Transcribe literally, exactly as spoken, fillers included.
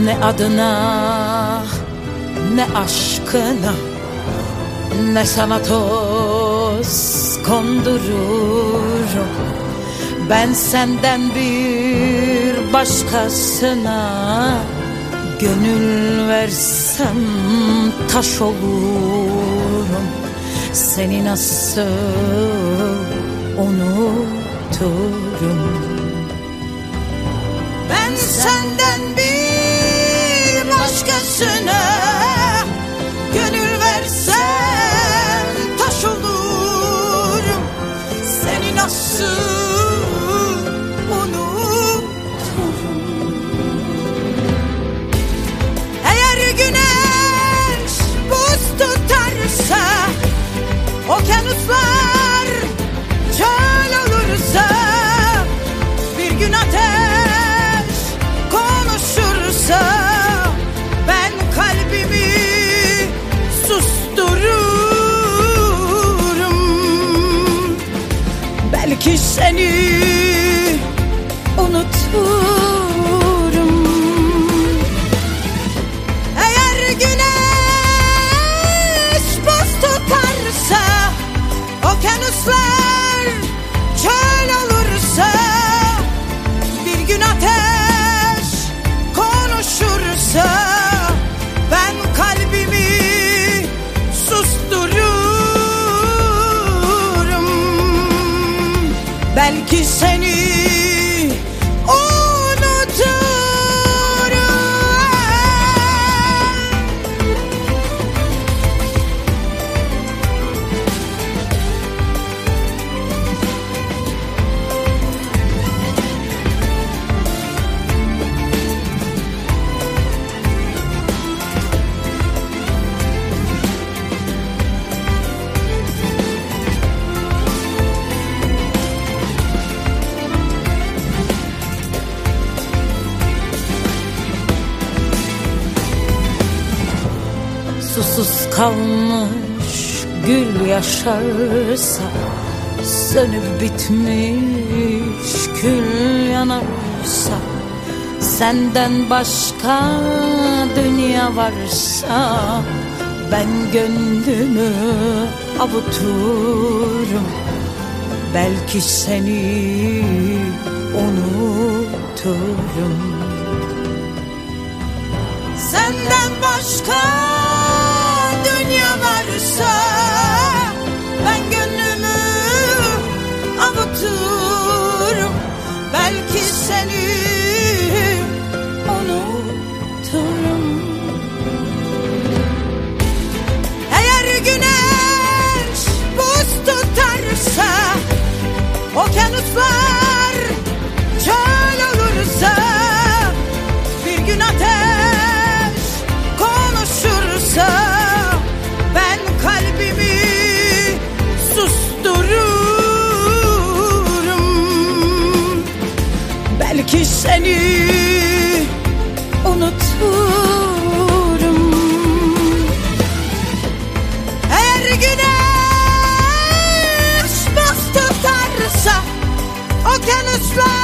Ne adına, ne aşkına, ne sana toz kondururum. Ben senden bir başkasına gönül versem taş olurum. Seni nasıl unuturum? Ben senden bir başkasına gönül versem taş olurum. Seni nasıl unuturum? Eğer güneş buz tutarsa, okyanuslar çöl olursa, bir gün ateş konuşursa, ben kalbimi sustururum. Belki seni unuturum. Eğer güneş buz tutarsa, okyanuslar çöl olursa, bir gün ateş konuşursa, ben kalbimi sustururum. Belki seni susuz kalmış gül yaşarsa, sönüp bitmiş kül yanarsa, senden başka dünya varsa, ben gönlümü avuturum. Belki seni unuturum. Senden başka dünya varsa, ben gönlümü avuturum. Belki seni unuturum. Eğer güneş buz tutarsa, okyanuslar çöl olursa, bir gün ateş konuşursa, ben kalbimi sustururum. Belki seni unuturum. Eğer güneş buz tutarsa, okyanuslar